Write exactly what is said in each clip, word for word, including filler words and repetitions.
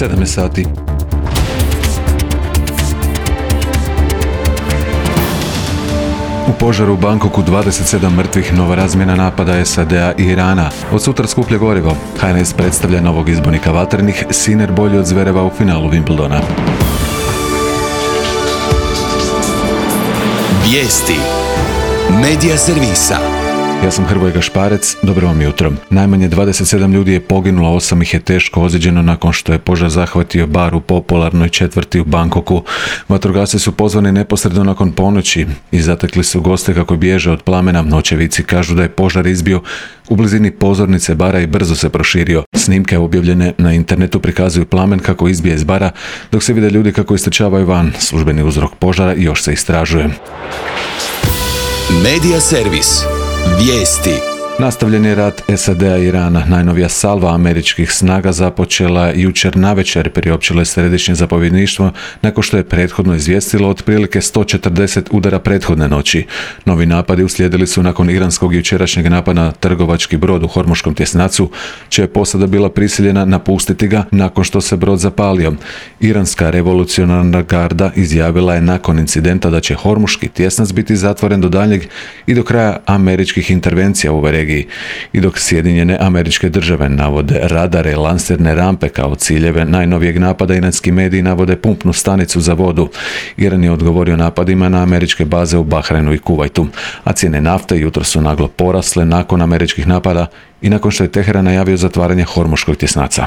sedam je sati. U požaru u Bangkoku dvadeset sedam mrtvih, nova razmjena napada S A D-a i Irana. Od sutra skuplje gorivo. H N S predstavlja novog izbornika Vatrenih, Sinner bolji od Zvereva u finalu Wimbledona. Vijesti Medija servisa. Ja sam Hrvoje Gašparec, dobro vam jutro. Najmanje dvadeset sedam ljudi je poginulo, osam ih je teško ozlijeđeno nakon što je požar zahvatio bar u popularnoj četvrti u Bangkoku. Vatrogasci su pozvani neposredno nakon ponoći i zatekli su goste kako bježe od plamena. Očevici kažu da je požar izbio u blizini pozornice bara i brzo se proširio. Snimke objavljene na internetu prikazuju plamen kako izbije iz bara, dok se vide ljudi kako istrčavaju van. Službeni uzrok požara još se istražuje. Medija servis. Vijesti. Nastavljen je rat S A D-a i Irana. Najnovija salva američkih snaga započela jučer navečer, priopćilo je središnje zapovjedništvo nakon što je prethodno izvijestilo otprilike sto četrdeset udara prethodne noći. Novi napadi uslijedili su nakon iranskog jučerašnjeg napada na trgovački brod u Hormuškom tjesnacu, čija je posada bila prisiljena napustiti ga nakon što se brod zapalio. Iranska revolucionarna garda izjavila je nakon incidenta da će Hormuški tjesnac biti zatvoren do daljnjeg i do kraja američkih intervencija u ovoj regiji. I dok Sjedinjene Američke Države navode radare i lanserne rampe kao ciljeve najnovijeg napada, iranski mediji navode pumpnu stanicu za vodu. Iran je odgovorio napadima na američke baze u Bahrajnu i Kuvajtu, a cijene nafte jutro su naglo porasle nakon američkih napada i nakon što je Teheran najavio zatvaranje Hormuškog tjesnaca.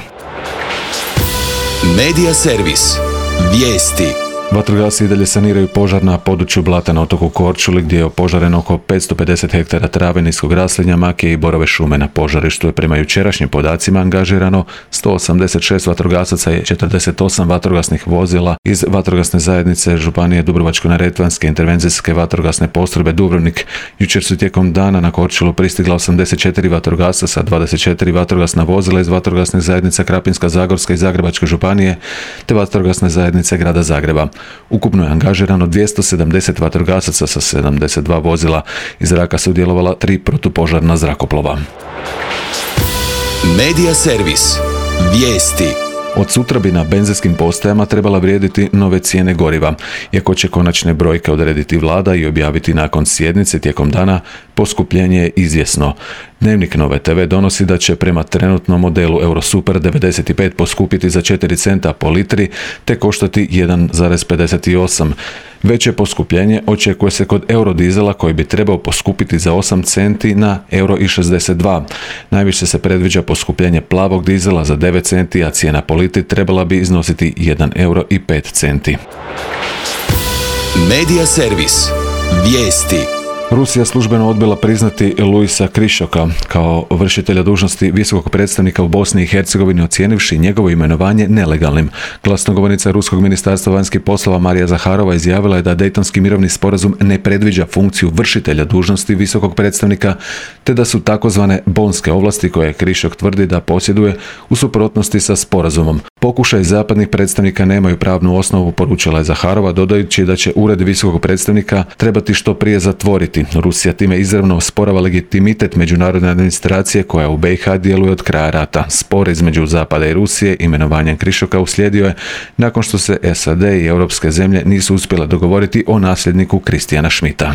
Medija servis. Vijesti. Vatrogasci i dalje saniraju požar na području Blata na otoku Korčuli, gdje je opožareno oko petsto pedeset hektara trave, niskog raslinja, makije i borove šume. Na požarištu je prema jučerašnjim podacima angažirano sto osamdeset šest vatrogasaca i četrdeset osam vatrogasnih vozila iz vatrogasne zajednice Županije Dubrovačko-neretvanske intervencijske vatrogasne postrojbe Dubrovnik. Jučer su tijekom dana na Korčulu pristigla osamdeset četiri vatrogasca sa dvadeset četiri vatrogasna vozila iz vatrogasnih zajednica Krapinska-zagorska i Zagrebačke županije te vatrogasne zajednice Grada Zagreba. Ukupno je angažirano dvjesto sedamdeset vatrogasaca sa sedamdeset dva vozila. Iz zraka su djelovala tri protupožarna zrakoplova. Medija servis. Vijesti. Od sutra bi na benzinskim postajama trebala vrijediti nove cijene goriva. Iako će konačne brojke odrediti vlada i objaviti nakon sjednice tijekom dana, poskupljenje je izvjesno. Dnevnik Nove te ve donosi da će prema trenutnom modelu Eurosuper devedeset pet poskupiti za četiri centa po litri te koštati jedan zarez pedeset osam. Veće poskupljenje očekuje se kod eurodizela koji bi trebao poskupiti za osam centi na euro i šezdeset dva. Najviše se predviđa poskupljenje plavog dizela za devet centi, a cijena po litri trebala bi iznositi jedan euro i pet centi. Medija servis. Vijesti. Rusija službeno odbila priznati Luisa Krišoka kao vršitelja dužnosti visokog predstavnika u Bosni i Hercegovini, ocijenivši njegovo imenovanje nelegalnim. Glasnogovornica Ruskog ministarstva vanjskih poslova Marija Zaharova izjavila je da Dejtonski mirovni sporazum ne predviđa funkciju vršitelja dužnosti visokog predstavnika, te da su takozvane bonske ovlasti koje Krišok tvrdi da posjeduje u suprotnosti sa sporazumom. Pokušaj zapadnih predstavnika nemaju pravnu osnovu, poručila je Zaharova, dodajući da će ured visokog predstavnika trebati što prije zatvoriti. Rusija time izravno osporava legitimitet međunarodne administracije koja u be i ha djeluje od kraja rata. Spor između Zapada i Rusije imenovanjem Krišoka uslijedio je nakon što se S A D i europske zemlje nisu uspjele dogovoriti o nasljedniku Kristijana Schmidta.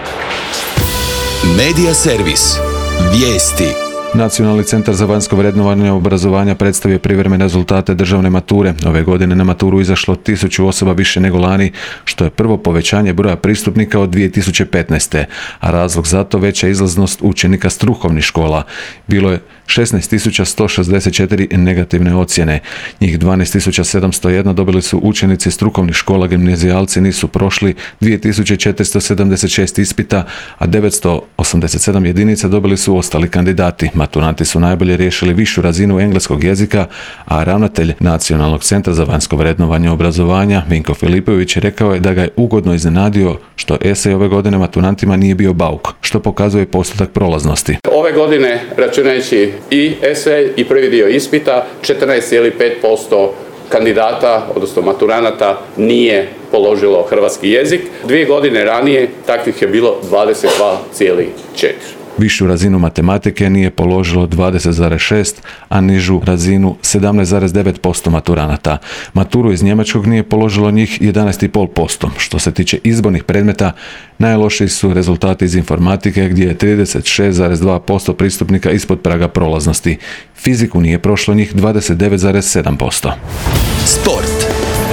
Medija servis. Vijesti. Nacionalni centar za vanjsko vrednovanje obrazovanja predstavio privremene rezultate državne mature. Ove godine na maturu izašlo tisuću osoba više nego lani, što je prvo povećanje broja pristupnika od dvije tisuće petnaeste. A razlog za to veća izlaznost učenika strukovnih škola. Bilo je šesnaest tisuća sto šezdeset četiri negativne ocjene. Njih dvanaest tisuća sedamsto jedan dobili su učenici strukovnih škola, gimnazijalci nisu prošli dvije tisuće četiristo sedamdeset šest ispita, a devetsto osamdeset sedam jedinica dobili su ostali kandidati. Maturanti su najbolje riješili višu razinu engleskog jezika, a ravnatelj Nacionalnog centra za vanjsko vrednovanje obrazovanja Vinko Filipović rekao je da ga je ugodno iznenadio što esej ove godine maturantima nije bio bauk, što pokazuje postotak prolaznosti. Ove godine, računajući i esej i prvi dio ispita, četrnaest zarez pet posto kandidata, odnosno maturanata, nije položilo hrvatski jezik. Dvije godine ranije takvih je bilo dvadeset dva zarez četiri. Višu razinu matematike nije položilo dvadeset zarez šest, a nižu razinu sedamnaest zarez devet posto maturanata. Maturu iz njemačkog nije položilo njih jedanaest zarez pet posto. Što se tiče izbornih predmeta, najlošiji su rezultati iz informatike gdje je trideset šest zarez dva posto pristupnika ispod praga prolaznosti. Fiziku nije prošlo njih dvadeset devet zarez sedam posto. Sport.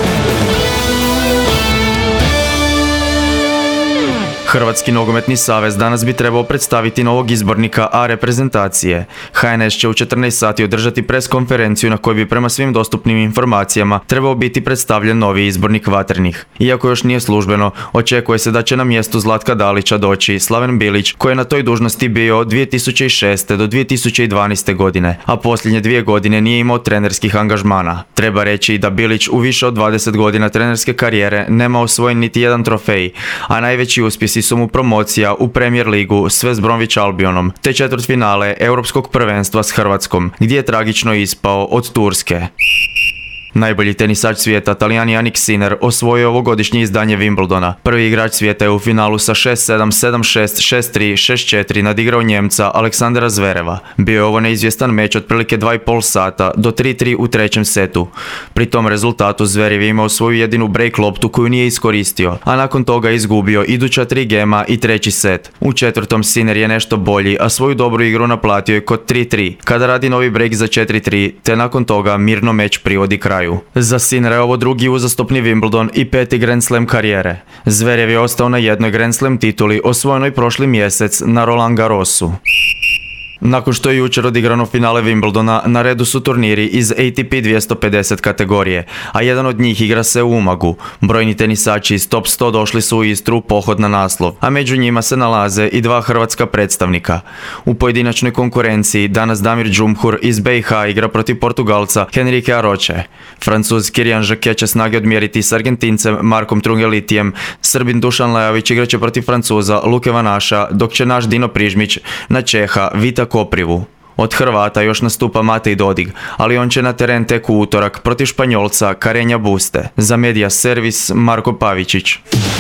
Hrvatski nogometni savez danas bi trebao predstaviti novog izbornika A reprezentacije. H N S će u četrnaest sati održati pres konferenciju na kojoj bi prema svim dostupnim informacijama trebao biti predstavljen novi izbornik vatrenih. Iako još nije službeno, očekuje se da će na mjestu Zlatka Dalića doći Slaven Bilić, koji je na toj dužnosti bio od dvije tisuće šeste do dvije tisuće dvanaeste godine, a posljednje dvije godine nije imao trenerskih angažmana. Treba reći da Bilić u više od dvadeset godina trenerske karijere nema osvojen niti jedan trofej, a najveći uspjesi su mu promocija u Premier ligu s West Bromwich Albionom, te četvrtfinale Europskog prvenstva s Hrvatskom, gdje je tragično ispao od Turske. Najbolji tenisač svijeta, Talijan Jannik Sinner, osvojio ovogodišnje izdanje Wimbledona. Prvi igrač svijeta je u finalu sa šest sedam, sedam šest, šest tri, šest četiri nadigrao Njemca Aleksandra Zvereva. Bio je ovo neizvjestan meč otprilike dva i pol sata do tri tri u trećem setu. Pri tom rezultatu Zverev je imao svoju jedinu break loptu koju nije iskoristio, a nakon toga je izgubio iduća tri gema i treći set. U četvrtom Sinner je nešto bolji, a svoju dobru igru naplatio je kod tri tri, kada radi novi break za četiri tri, te nakon toga mirno meč privodi kraju. Za Sinnera je ovo drugi uzastopni Wimbledon i peti Grand Slam karijere. Zverev je ostao na jednoj Grand Slam tituli osvojenoj prošli mjesec na Roland Garrosu. Nakon što je jučer odigrano finale Wimbledona, na redu su turniri iz A T P dvjesto pedeset kategorije, a jedan od njih igra se u Umagu. Brojni tenisači iz top sto došli su u Istru u pohod na naslov, a među njima se nalaze i dva hrvatska predstavnika. U pojedinačnoj konkurenciji danas Damir Džumhur iz B i H igra protiv Portugalca Henrique Aroče. Francuz Kirian Jacquet će snage odmjeriti s Argentincem Markom Trungelitijem, Srbin Dušan Lajović igraće protiv Francuza Luke Vanaša, dok će naš Dino Prižmić na Čeha Vita Koprivu. Od Hrvata još nastupa Matej Dodig, ali on će na teren tek u utorak protiv Španjolca Karenja Buste. Za Media Servis Marko Pavičić.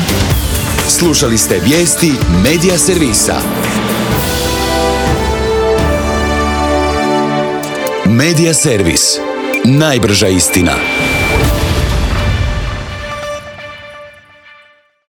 Slušali ste vijesti Media Servisa. Media Servis. Najbrža istina.